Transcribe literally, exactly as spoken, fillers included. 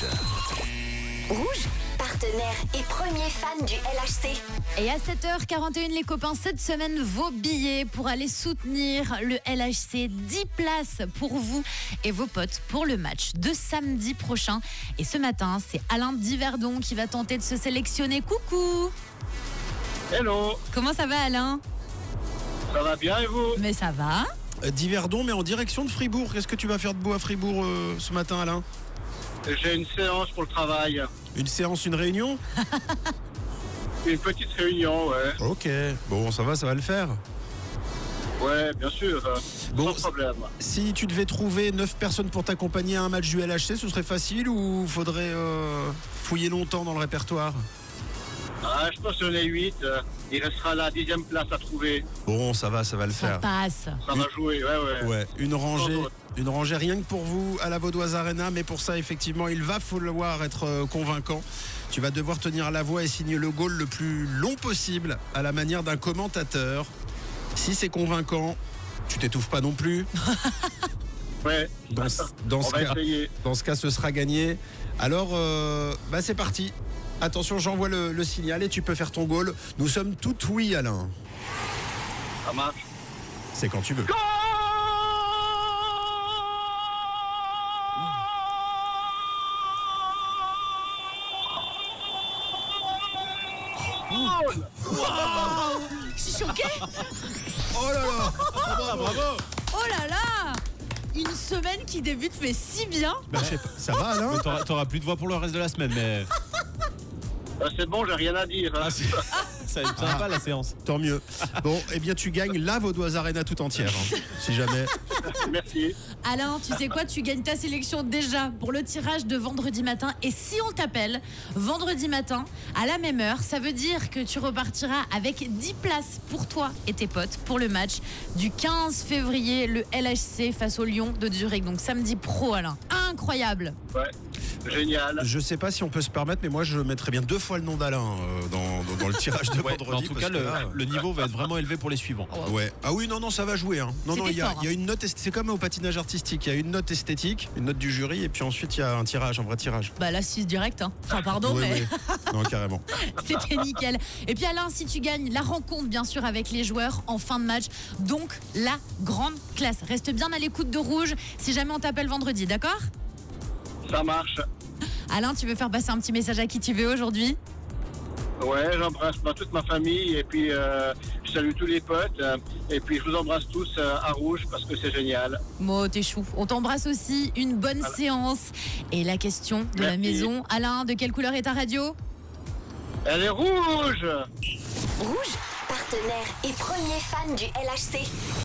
Rouge, partenaire et premier fan du L H C. Et à sept heures quarante et une, les copains, cette semaine, vos billets pour aller soutenir le L H C. dix places pour vous et vos potes pour le match de samedi prochain. Et ce matin, c'est Alain Diverdon qui va tenter de se sélectionner. Coucou! Hello, Comment ça va, Alain? ça va bien et vous? Mais ça va. Euh, Diverdon, mais en direction de Fribourg. Qu'est-ce que tu vas faire de beau à Fribourg euh, ce matin, Alain? J'ai une séance pour le travail. Une séance, une réunion? Une petite réunion, ouais. Ok, bon, ça va, ça va le faire. Ouais, bien sûr, euh, Bon, sans problème. Si tu devais trouver neuf personnes pour t'accompagner à un match du L H C, ce serait facile ou faudrait euh, fouiller longtemps dans le répertoire? Ah, je pense qu'on est huit. euh, il restera la dixième place à trouver. Bon, ça va, ça va le Ça faire. passe. Ça va jouer, ouais, ouais. Ouais, une rangée, Sans doute. une rangée rien que pour vous à la Vaudoise Arena, mais pour ça, effectivement, il va falloir être euh, convaincant. Tu vas devoir tenir la voix et signer le goal le plus long possible à la manière d'un commentateur. Si c'est convaincant, tu t'étouffes pas non plus. Ouais, Dans, ce- dans on ce va cas, essayer. dans ce cas, ce sera gagné. Alors, euh, bah c'est parti. Attention, j'envoie le, le signal et tu peux faire ton goal. Nous sommes tout oui, Alain. Ça marche. C'est quand tu veux. Je suis choquée. Oh là là. Bravo. Oh là là. Une semaine qui débute, mais si bien. Bah, je sais pas. Ça va, Alain? Mais t'auras, t'auras plus de voix pour le reste de la semaine, mais Euh, c'est bon, j'ai rien à dire. hein. ah, c'est- ça va être sympa la séance. Tant mieux. Bon, eh bien, tu gagnes la Vaudoise Arena tout entière, hein, si jamais. Merci. Alain, tu sais quoi, tu gagnes ta sélection déjà pour le tirage de vendredi matin. Et si on t'appelle vendredi matin à la même heure, ça veut dire que tu repartiras avec dix places pour toi et tes potes pour le match du quinze février, le L H C face au Lion de Zurich. Donc samedi pro, Alain. Incroyable. Ouais, génial. Je sais pas si on peut se permettre, mais moi, je mettrais bien deux fois le nom d'Alain euh, dans, dans, dans le tirage de Ouais, vendredi. en tout parce cas, que le, là, le niveau va être vraiment élevé pour les suivants. Ouais. Ah oui, non, non, ça va jouer. Hein. Non, non, C'était il y, a- fort, il y a une note. est- C'est comme au patinage artistique. Il y a une note esthétique, une note du jury, et puis ensuite il y a un tirage, un vrai tirage. Bah là, six direct. Hein. Enfin, pardon, Oui, mais oui. Non, carrément. c'était nickel. Et puis Alain, si tu gagnes la rencontre, bien sûr, avec les joueurs en fin de match, donc la grande classe. Reste bien à l'écoute de Rouge si jamais on t'appelle vendredi, d'accord? Ça marche. Alain, tu veux faire passer un petit message à qui tu veux aujourd'hui? Ouais, j'embrasse bah, toute ma famille et puis euh, je salue tous les potes. euh, et puis je vous embrasse tous euh, à Rouge parce que c'est génial. Mo, t'es chou. On t'embrasse aussi. Une bonne Voilà. séance. Et la question de la Merci. maison. Alain, de quelle couleur est ta radio? Elle est rouge. Rouge, partenaire et premier fan du L H C.